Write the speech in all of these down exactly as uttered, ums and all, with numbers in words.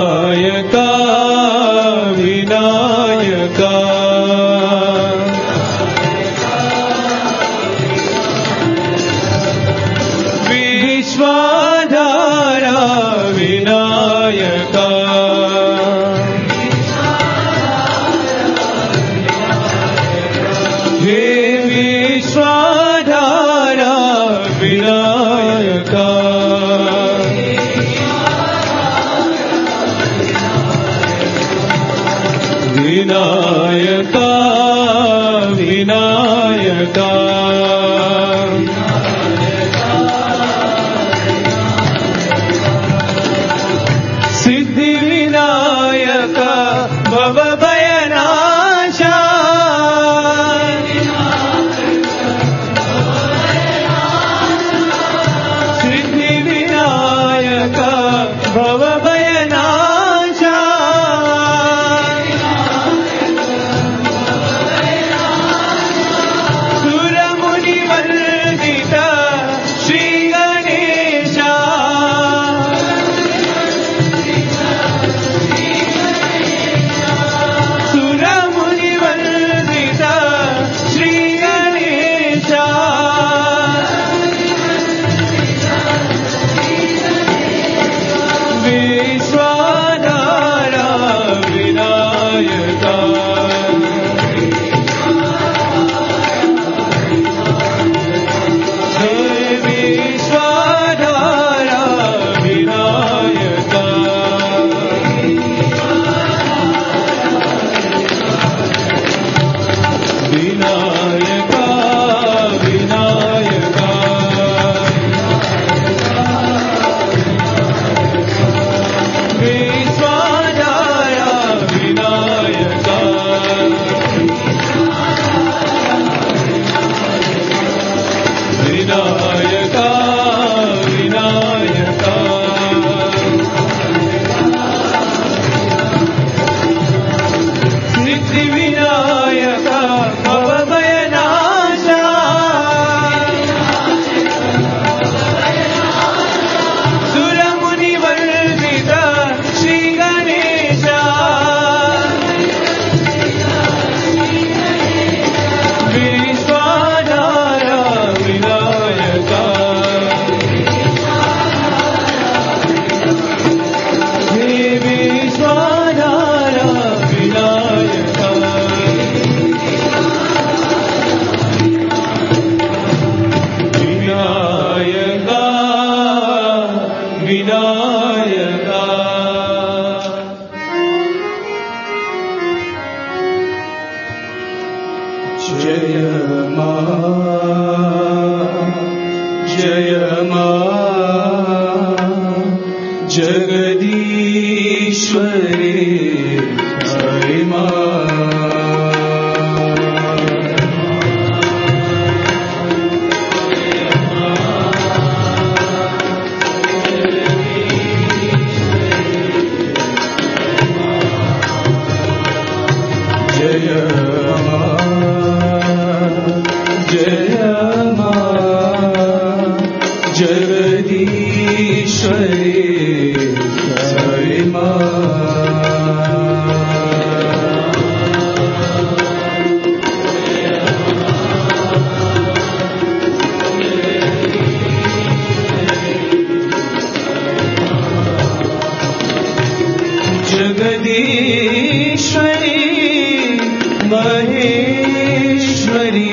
వినాయక వినాయక విశ్వాధార వినాయక హే విశ్వాధార వినాయక వినాయక వినాయక సిద్ధి వినాయక భవభయనాశ సిద్ధి వినాయక భవభయనాశ సురముని వర్ధిత శ్రీ గణేశ సురముని వర్ధిత శ్రీ గణేశ విశ్వాధార వినాయక హే విశ్వాధార వినాయక వినాయక వినాయక విశ్వాధార వినాయక వినాయక వినాయక సిద్ధి వినాయక భవభయనాశ సురముని వర్ధిత శ్రీ గణేశ విశ్వాధార వినాయక హే విశ్వాధార వినాయక వినాయక వినాయక జయ మా జయ మా జగదీశ్వరి హరి మా జయ మా జయ మా జగదీశ్వరి హరి మా జగదీశ్వరి మహేశ్వరి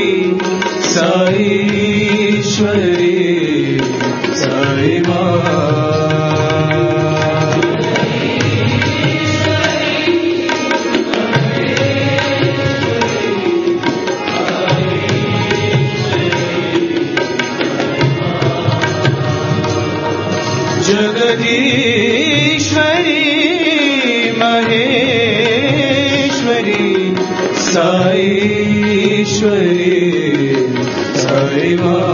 సాईश्वरी साई माँ जगदीश्वरी महेश्वरी साईश्वरी साई माँ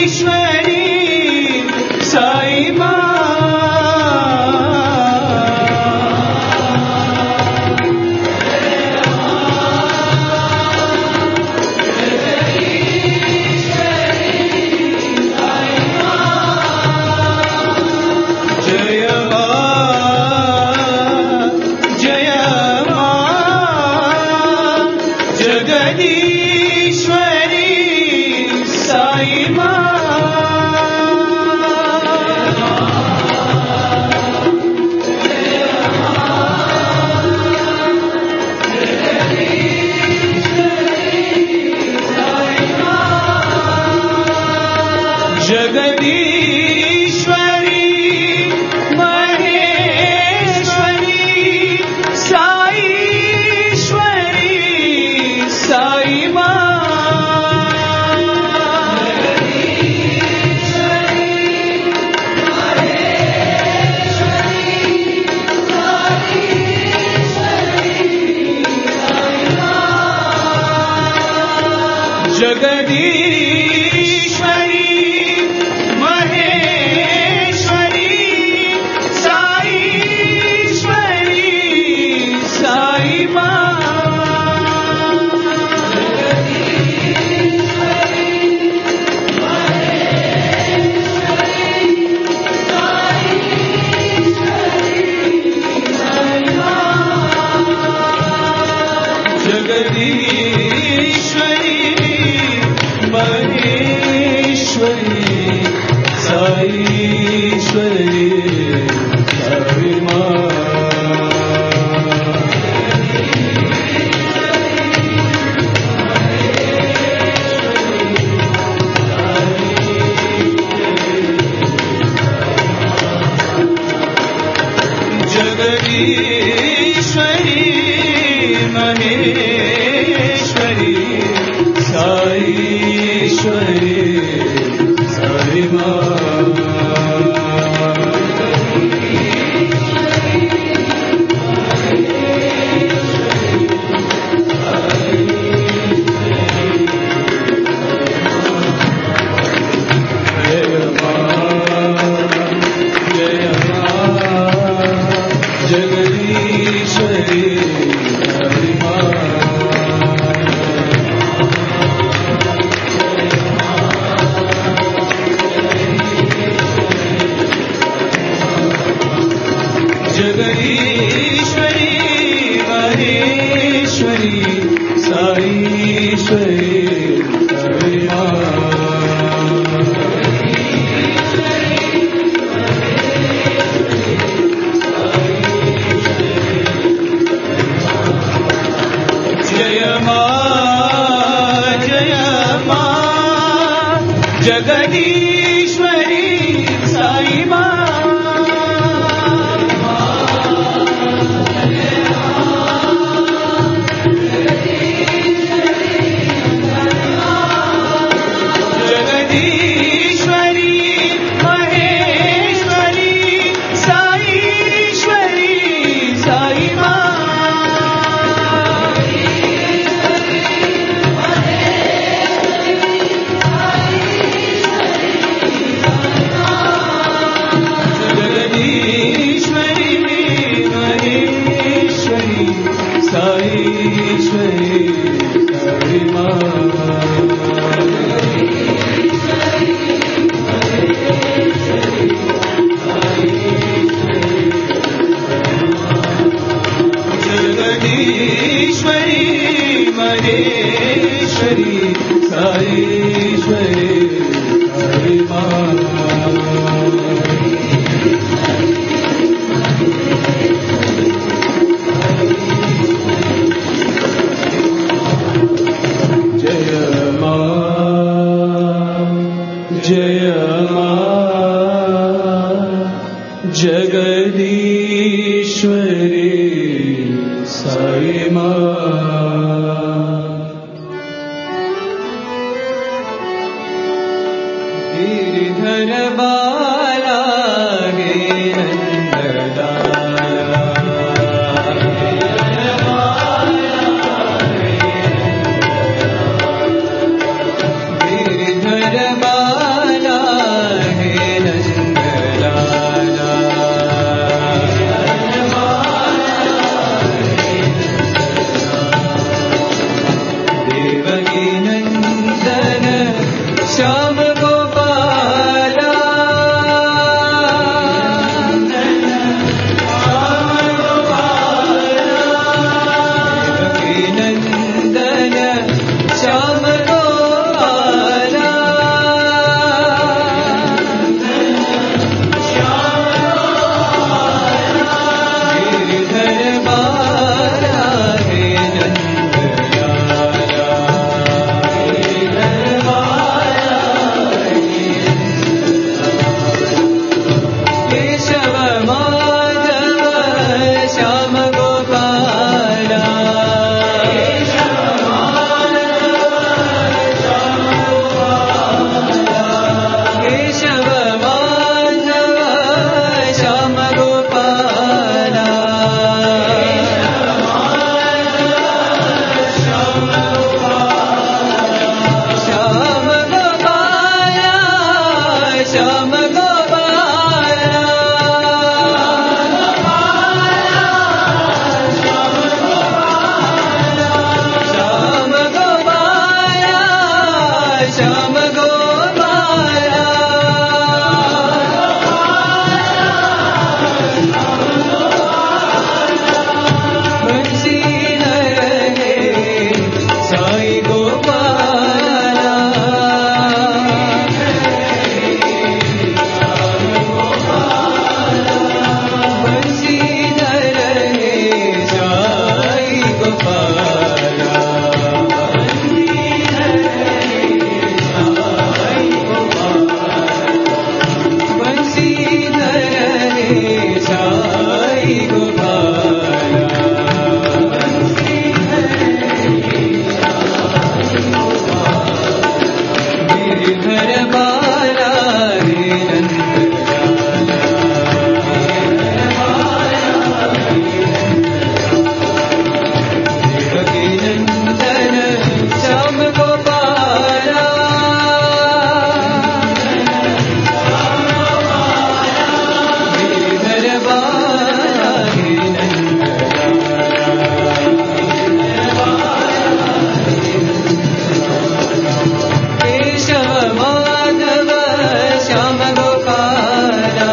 साई माँ बाला श्याम गोपाला बंसीधर हे साई गोपाला बंसीधर हे साई गोपाला बंसीधर हे साई गोपाला गिरिधर बाला हे देवकी नंदन श्याम गोपाला गिरिधर बाला हे केशव माधव श्याम गोपाला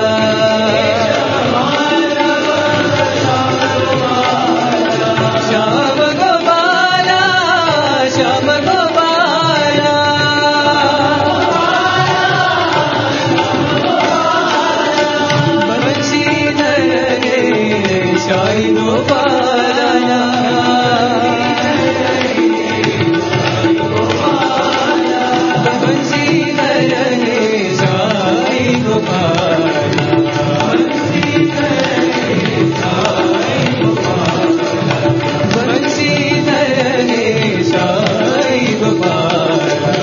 श्याम गोपाला श्याम गोपाला बंसीधर हे साई गोपाला बंसीधर हे साई गोपाला बंसीधर हे साई गोपाला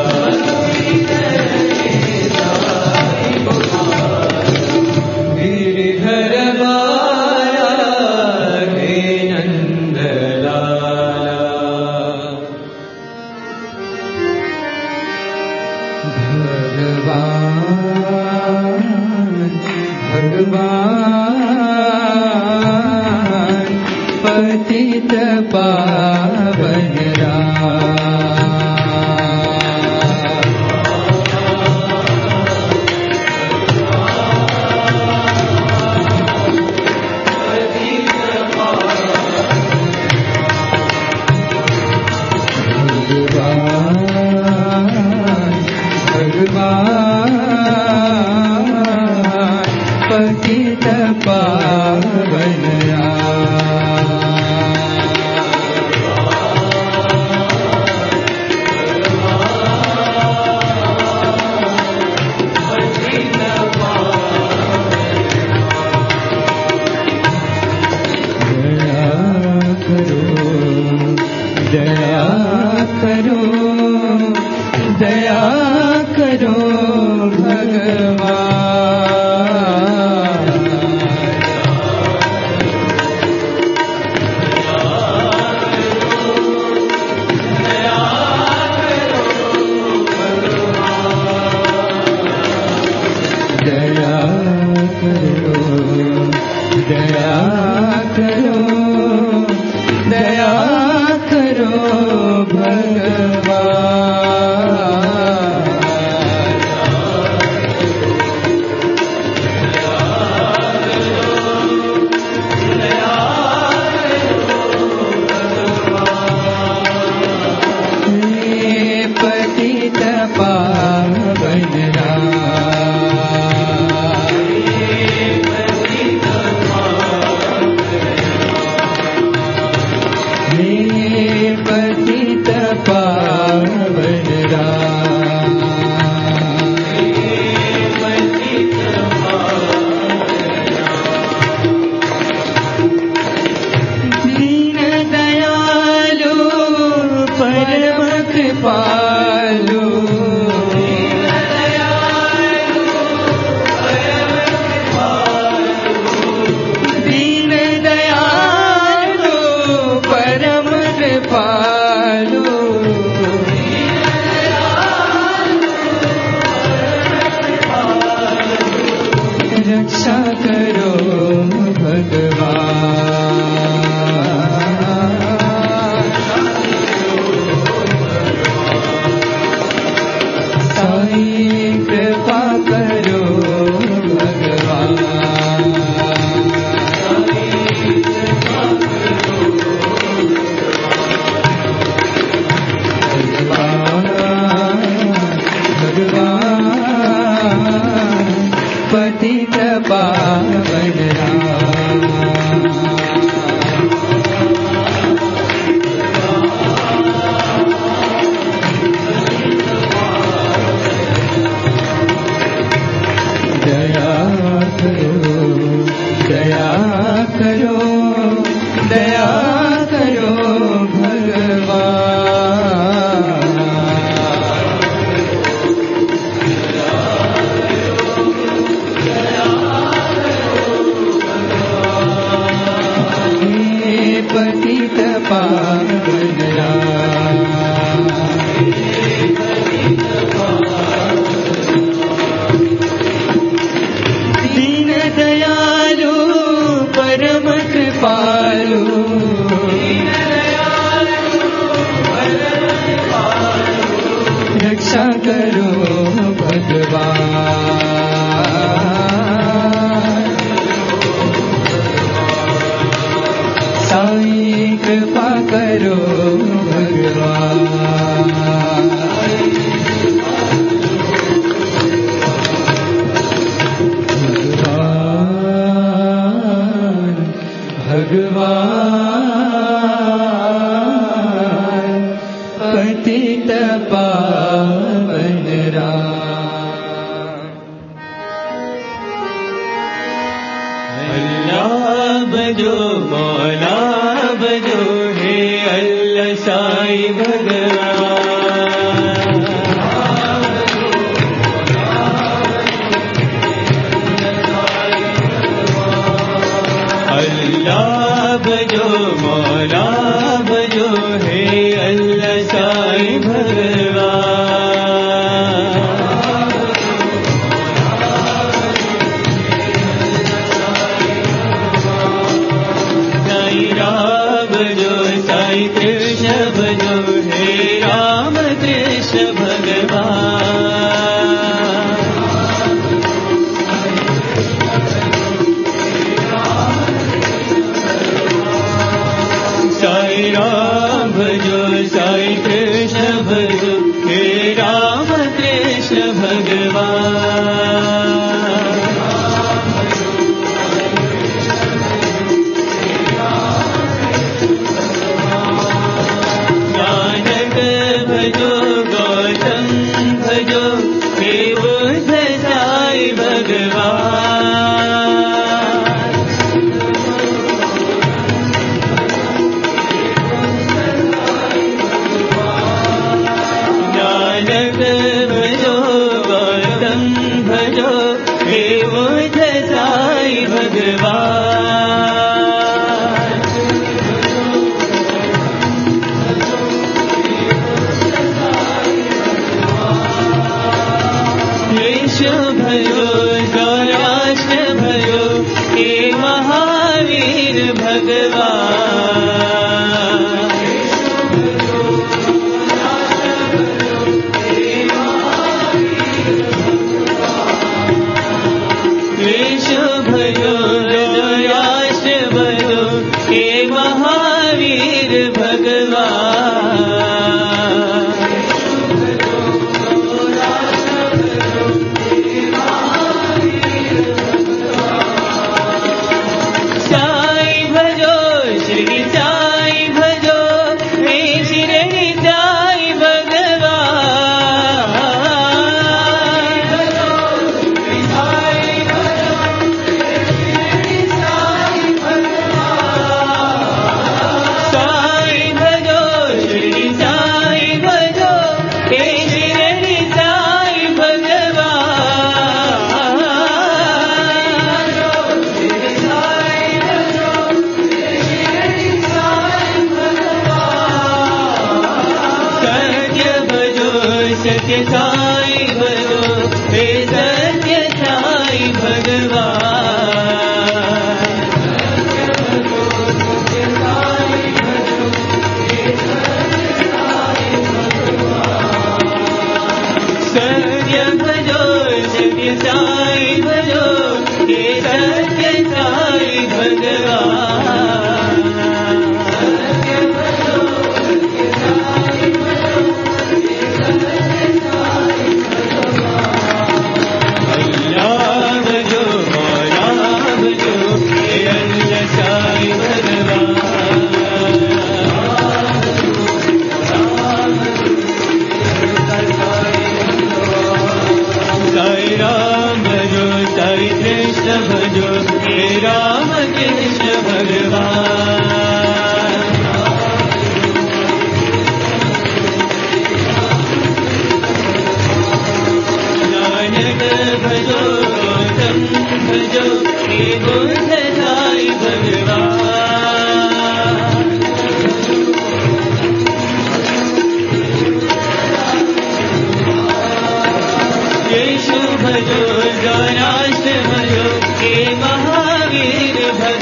गिरिधर बाला हे नंदलाला भगवान भगवान पतित पावन भगवान पतित पावन दया करो दया करो भगवान दया करो दया करो दया करो पतित पावन साईं कृपा करो भगवान। पतित पावन राम। दया करो दया करो दया करो भगवान। पतित पावन राम। दीन दयालु परम कृपालु। रक्षा करो भगवान। साईं कृपा करो भगवान। भगवान पतित पावन राम। अल्लाह बजो मौला बजो हे अल्लाह साईं भगवान। अल्लाह बजो मौला बजो हे अल्लाह साईं भगवान। साईं राम बजो साईं कृष्ण बजो हे राम कृष्ण भगवान। साईं राम भजो साईं कृष्ण भजो हे राम कृष्ण भगवान। नानक भजो गौतम भजो हे बुद्ध साईं भगवान। नानक भजो गौतम भजो हे बुद्ध साईं भगवान। कृष्ण भजो गौराष्ट भजो हे महावीर भगवान। कृष्ण भजो गौराष्ट भजो हे महावीर भगवान। साईं भजो श्री साईं भजो हे शिरडी साईं भगवान। साईं भजो श्री साईं भजो हे शिरडी साईं भगवान। सत्य भजो सत्य साईं भजो हे सत्य साईं भगवान। सत्य सत्य भजो सत्य साई भजो हे सत्य साई भगवान सत्य भजो सत्य साई भजो हे सत्य साई भगवान अल्लाह भजो मौला भजो हे अल्लाह साई भगवान साई राम भजो साई कृष्ण भजो हे राम कृष्ण भगवान नानक भजो गौतम भजो हे बुद्ध साई भगवान यीशु भजो गौराष्ट भजो हे महावीर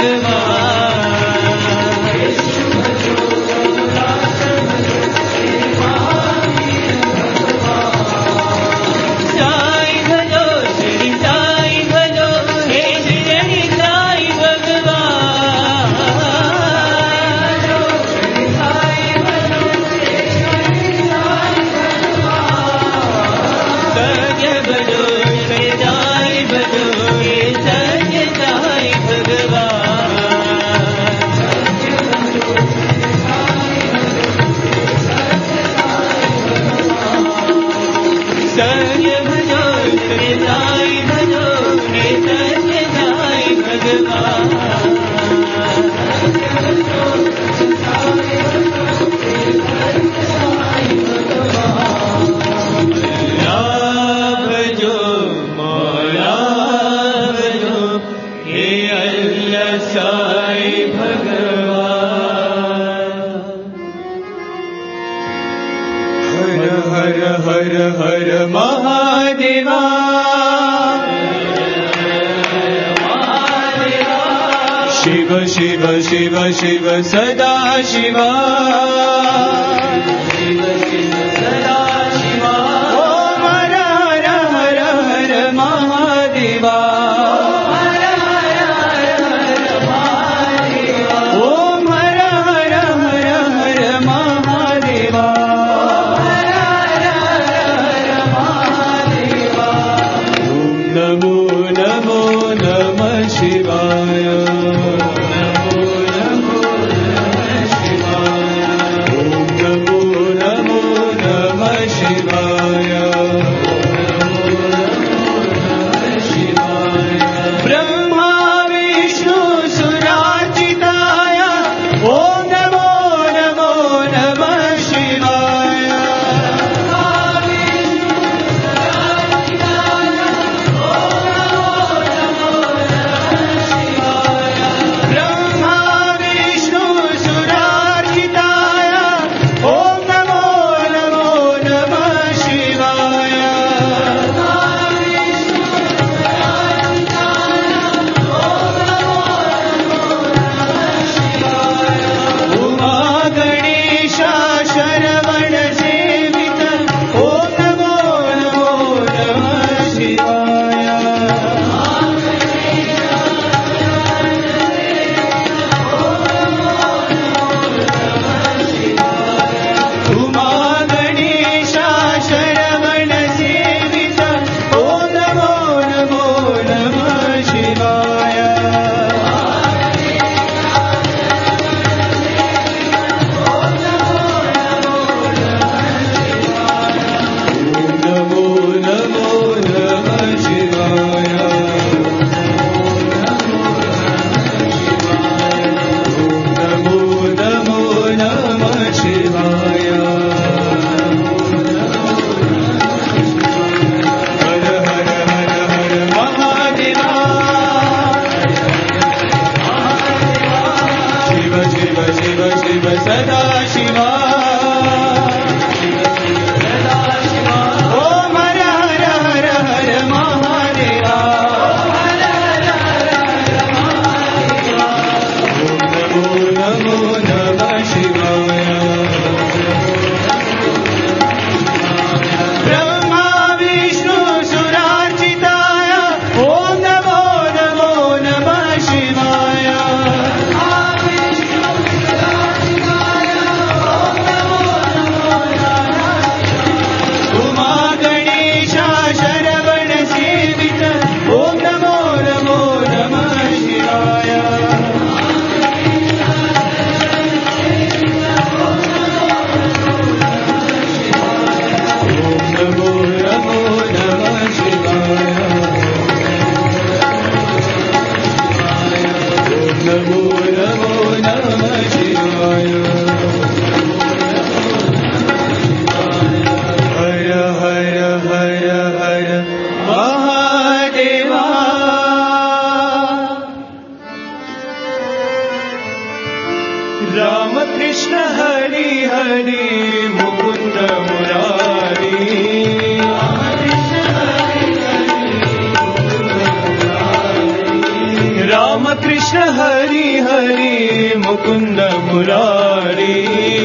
भगवान यीशु भजो गौराष्ट भजो हे महावीर भगवान साई भजो श्री साई भजो हे श्री साई भगवान श्री साई भजो हे श्री साई भगवान सत्य भजो सच्चाई भजो हे सत्य साई भगवान सत्य भजो सच्चाई भजो हे सत्य साई भगवान भजो मौला भजो हे अल्लाह साई भगवान हर हर हर हर महादेवा शिव शिव शिव शिव सदा शिवा शिव शिव सदा शिवा ओम हर हर हर हर महादेवा ओम हर हर हर हर महादेवा ओम नमो नमो नमः शिवाय नमो नमो नमः शिवाय ओम नमो नमो नमः हरि मुकुंद मुरारी राम कृष्ण हरि हरि मुकुंद मुरारी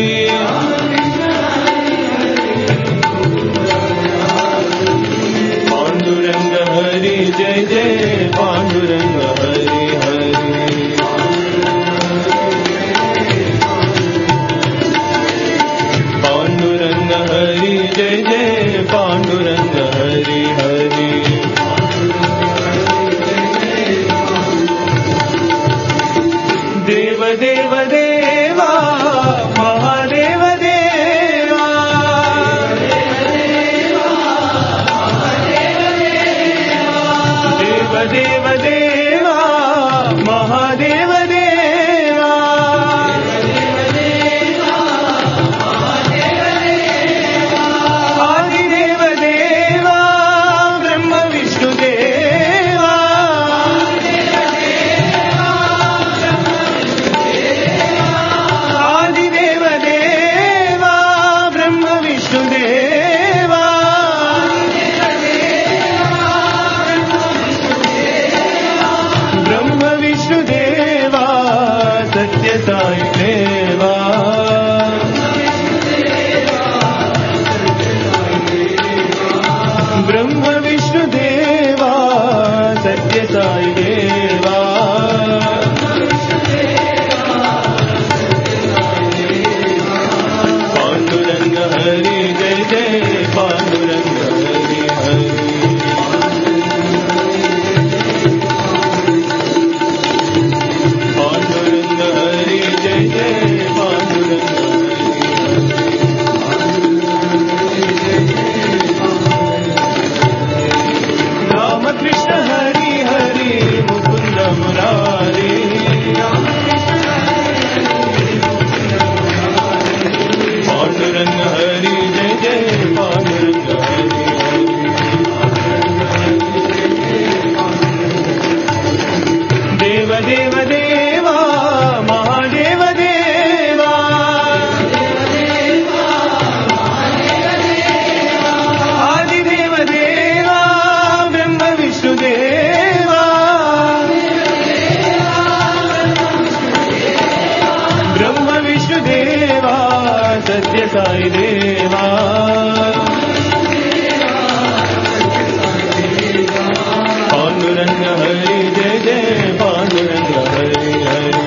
पांडुरंग हरि जय जय पांडुरंग हरि हरि पांडुरंग हरि जय जय पांडुरंग हरि हरि देव देव देवा महादेव देवा देव देव देवा महादेव देवा आदिदेव देवा ब्रह्म विष्णु देवा आदिदेव देवा ब्रह्म विष्णु देवा ब्रह्म विष्णु देवा सत्य साई देवा ब्रह्म विष्णु देवा सत्य साई देवा पांडुरंग हरि जय जय पांडुरंग हरि हरि पांडुरंग हरि जय जय पांडुरंग राम कृष्ण हरि हरि मुकुंद मुरारी पांडुरंग हरि जय जय पांडुरंग हरि हरि देव देव देवा महादेव देवा आदिदेव देवा ब्रह्म विष्णु देवा ब्रह्म विष्णु देवा सत्य साई देवा पांडुरंग हरि जय जय पांडुरंग हरि हरि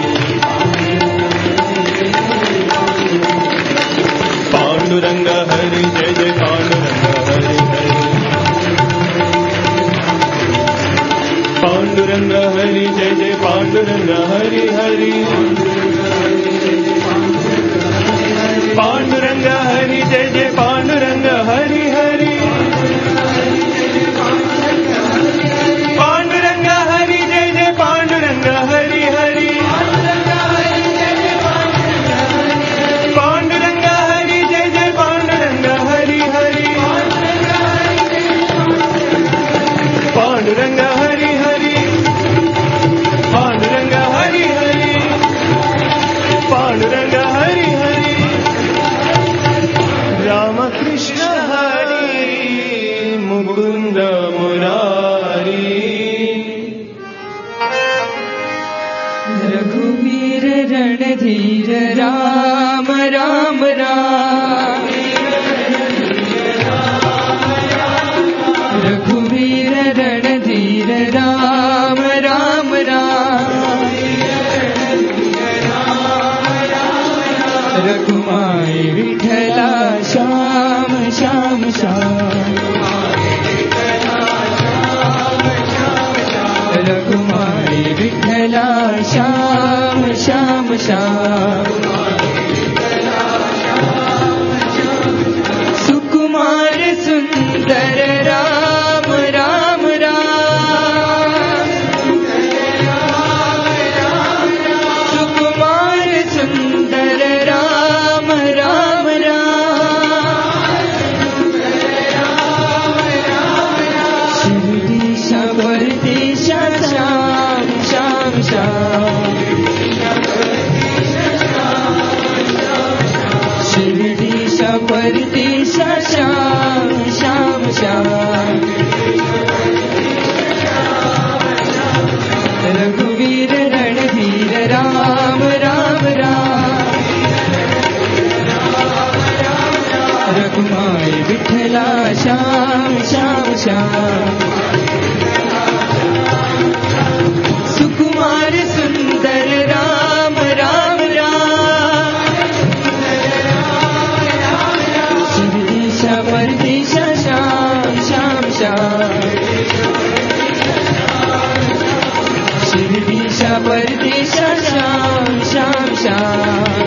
पांडुरंग हरि जय जय पांडुरंग हरि हरि पांडुरंग हरि जय जय पांडुरंग हरि हरि पांडुरंग हरि जय जय पांडुरंग हरि हरि पांडुरंग हरि जय जय पांडुरंग हरि हरि पांडुरंग हरि जय जय पांडुरंग हरि हरि पांडुरंग हरि हरि पांडुरंग हरि हरि पांडुरंग हरि हरि राम कृष्ण हरि मुकुंद मुरारी रघुवीर रणधीर राम राम राम रघुवीर रणधीर राम राम राम रघुमाई विठला श्याम श्याम श्याम रघुमाई विठला श्याम श्याम श्याम सुकुमार सुंदर राम राम राम सुकुमार सुंदर राम राम राम शिरदीशा परदेशा श्याम श्याम श्याम श्याम रघुवीर रणधीर राम राम राम रघुमाई विठला श्याम श्याम श्याम सुकुमार सुंदर राम राम राम शिवदीशा परदीशा श्याम श्याम श्याम शिवदीशा परदीशा श्याम श्याम श्याम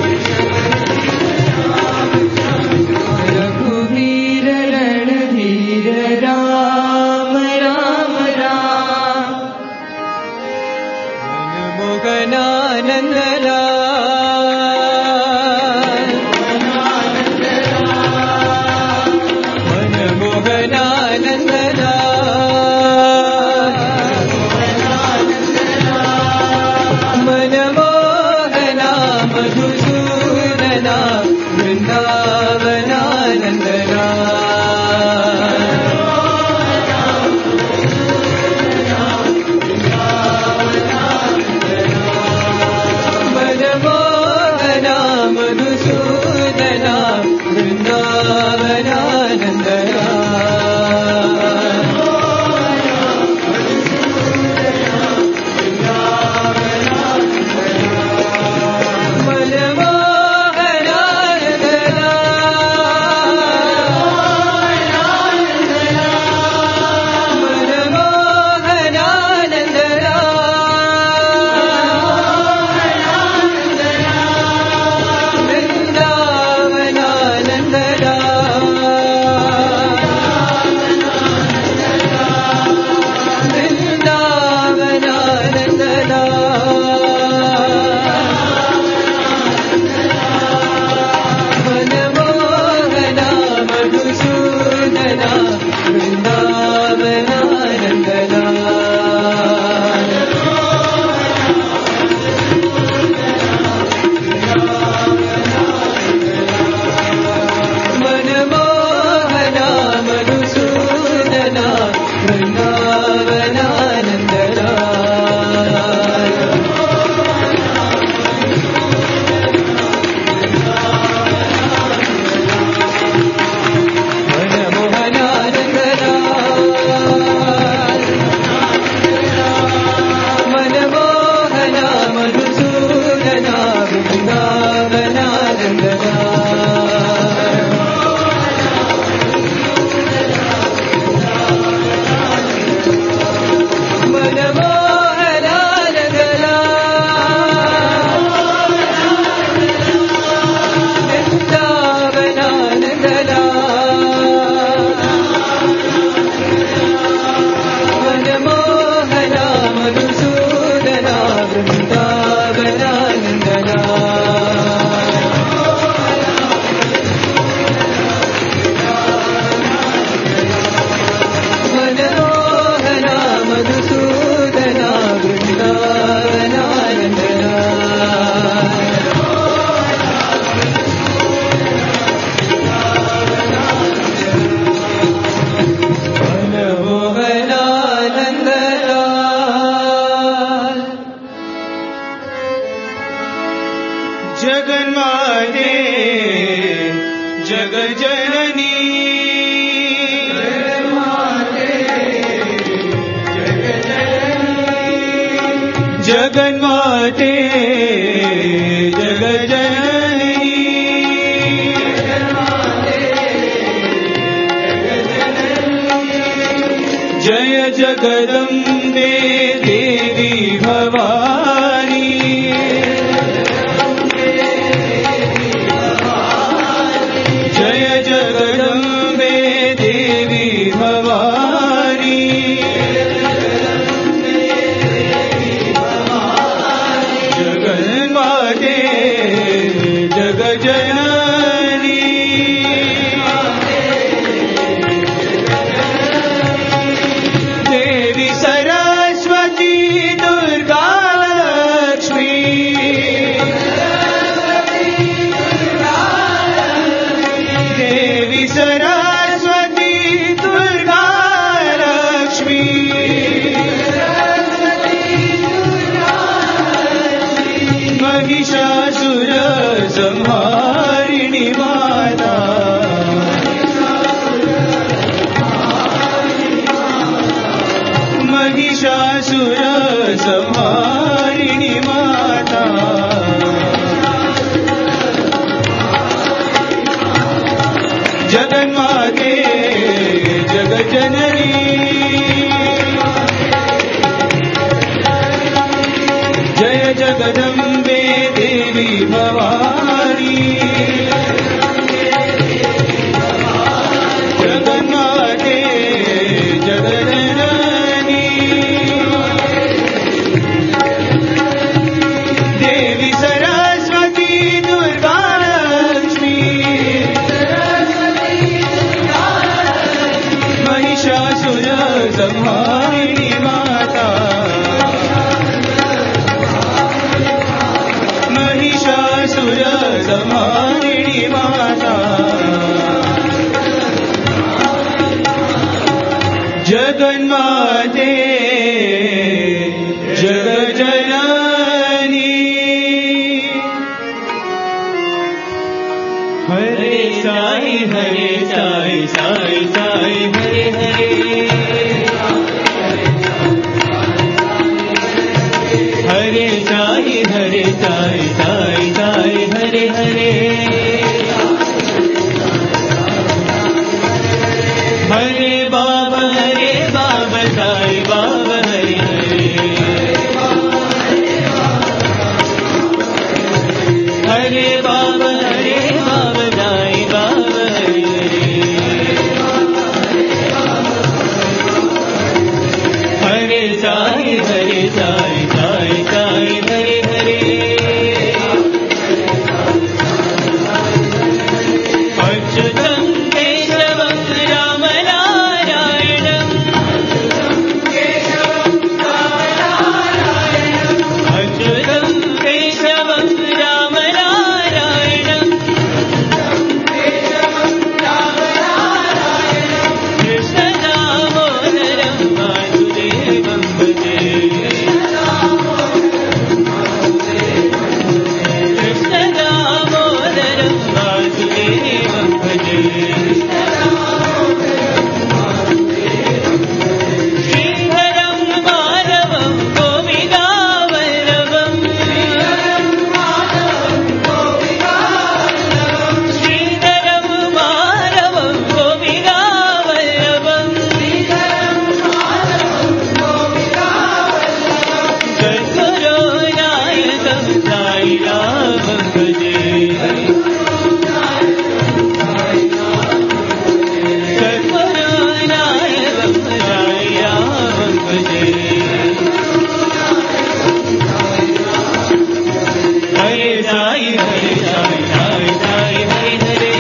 रघुवीर रणधीर राम राम राम मोहनानंद जगन्माते जगज्जननी जगन्माते जगज्जननी जय जगदम्बे देवी भवानी जय जगदम्बे देवी भवानी जगन्माते जगज्जननी देवी सरस्वती दुर्गा संहारिणी माता महिषासुर संहारिणी माता जगन्माते जगज्जननी जय जगदम्बे देवी भवानी जगन्माते जगज्जननी देवी सरस्वती दुर्गा लक्ष्मी महिषासुर संहारिणी माता महिषासुर संहारिणी माता जगन्माते जगज्जननी हरे साई हरे साई साई साई हरे हरे हरे साई हरे साई साई साई हरे हरे हरे बाबा हरे बाबा साई बाबा हरे हरे हरे बाबा हरे बाबा साई बाबा हरे हरे हरे साई हरे साई साई साई हरे हरे अच्युतं केशवं राम नारायणं अच्युतं केशवं राम नारायणं कृष्ण दामोदरं वासुदेवं भजे कृष्ण दामोदरं वासुदेवं भजे श्रीधरं माधवं गोपिकावल्लभं श्रीधरं माधवं गोपिकावल्लभं सद्गुरुनायकं साई रामं भजे सद्गुरुनायकं साई रामं भजे हरे साई हरे साई साई साई हरे हरे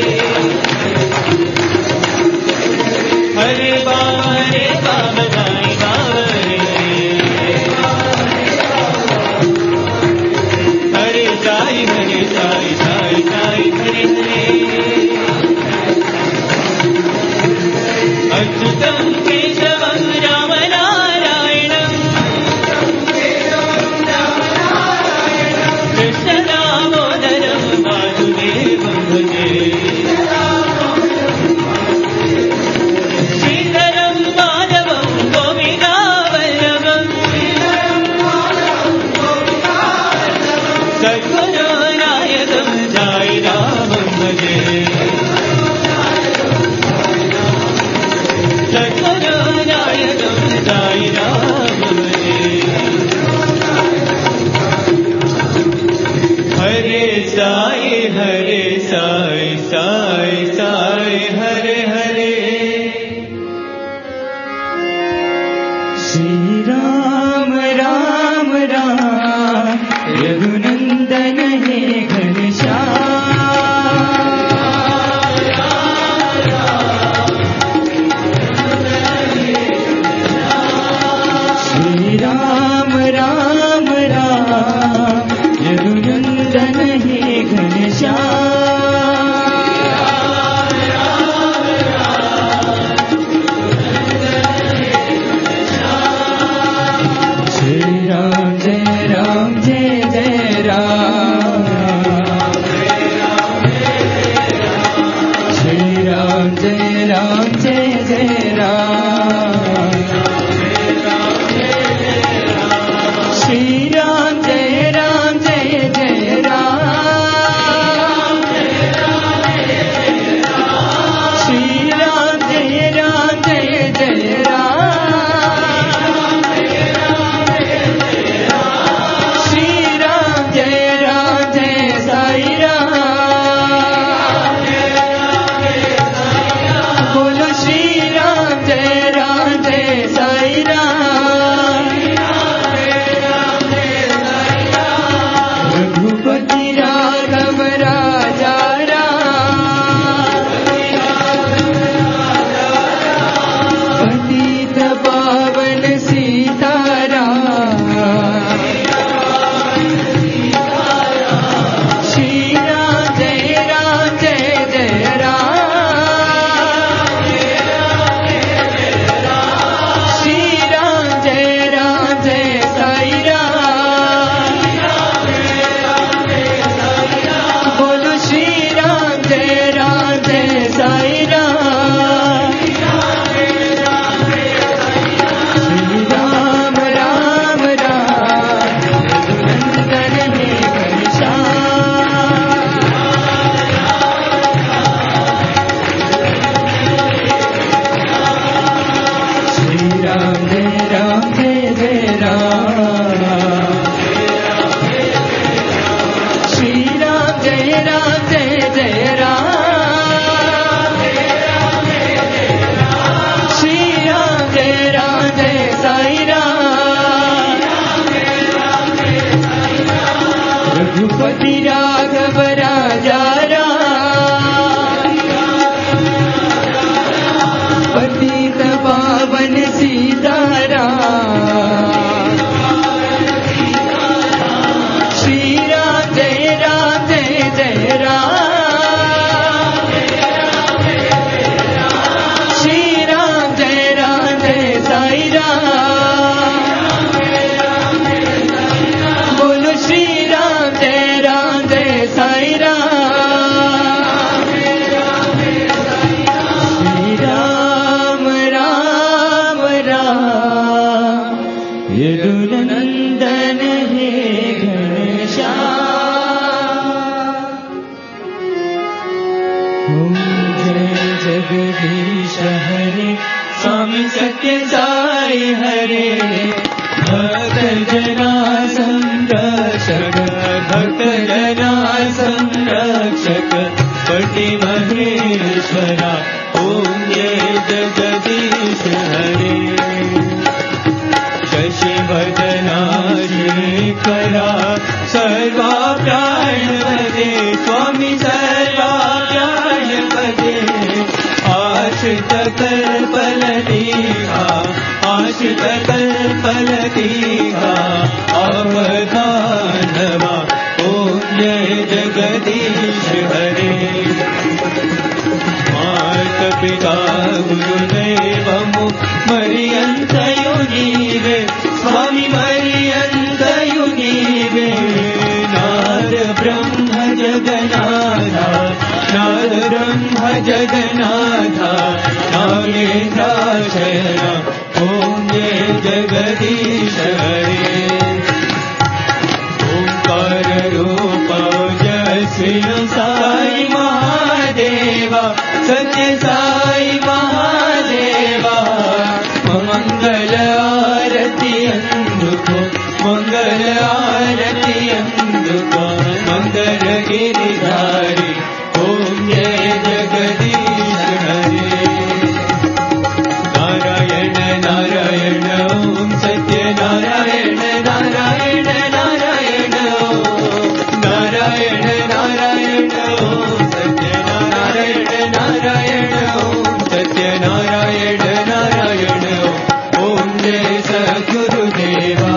हरे बाबा हरे बाबा साई बाबा हरे हरे साई हरे साई साई साई हरे हरे अच्युतं केशवं राम नारायणं कृष्ण दामोदरं वासुदेवं भजे श्रीधरं माधवं गोपिकावल्लभं सद्गुरुनायकं साई रामं भजे सद्गुरुनायकं साई रामं भजे हरे साई हरे साई साई साई हरे हरे श्री राम राम राम रघुनंदन हे घनश्याम श्री राम राम राम रघुनंदन हे घनश्याम श्री राम जय राम जय जय राम राम जय राम जय जय राम श्री राम जय राम जय जय राम श्री राम जय राम जय साई राम रघुपति राघव राजा राम पतित पावन सीताराम श्री राम जय राम जय जय राम श्री राम जय राम जय साई राम बोलो श्री राम जय राम जय साई राम श्री राम राम राम यदुनंदन हे घनश्याम ओम जय जगदीश हरे स्वामी सत्य साई हरे भक्त जना संरक्षक भक्त जना संरक्षक पति महेश्वरा ओम जय जगदीश हरे शशि वदना शेखरा सर्वा प्राणपदे स्वामी सर्वा प्राणपदे आश्रित कल्पलतीहा आश्रित कल्पलतीहा अवधानवा ओम जय जगदीश हरे मात पिता गुरुदेवमु मरियन्तयु नीवे स्वामी मरियन्तयु नीवे नाद ब्रह्म जगन्नाथा नाद ब्रह्म जगन्नाथा नागेन्द्राशयना ओम जय जगदीश हरे ओंकार रूप जय साई महादेवा सत्य साई महादेवा मंगल आरती अंधुको मंगल आरती अंधुको मंगल गिरिधारी ओम जय जगदीश हरे नारायण नारायण ओम सत्य नारायण नारायण नारायण ओम नारायण नारायण ओम सत्य नारायण नारायण ओम सत्य नारायण नारायण ओम जय सद्गुरुदेवा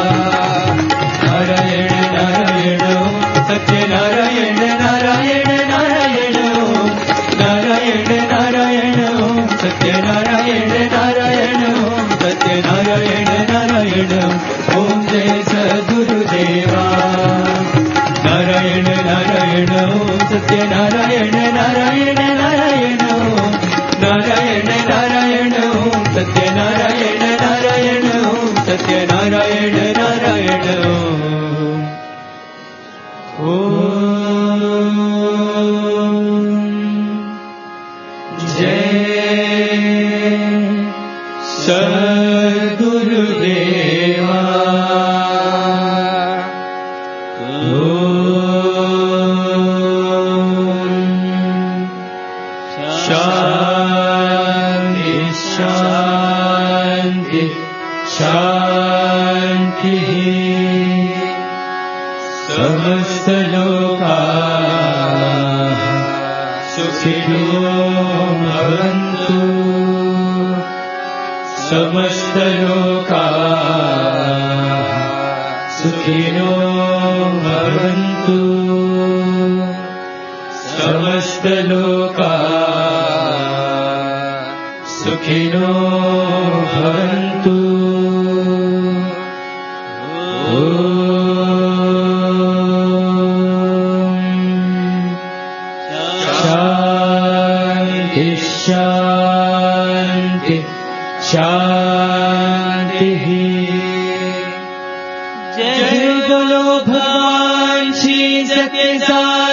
नारायण नारायण ओम सत्य नारायण नारायण नारायण ओम नारायण नारायण ओम सत्य नारायण नारायण ओम सत्य नारायण नारायण ओम जय सद्गुरुदेवा नारायण नारायण ओम सत्य नारायण नारायण नारायण ओम नारायण नारायण ओम सत्य नारायण नारायण ओम सत्य नारायण नारायण ओम जय सद्गुरुदेवा शांति शांति शांति समस्त लोकाः सुखिनो भवन्तु समस्त लोकाः सुखिनो भवन्तु समस्त लोकाः सुखिनो भवन्तु शांति शांति शांति जय बोलो भगवान श्री सत्य साई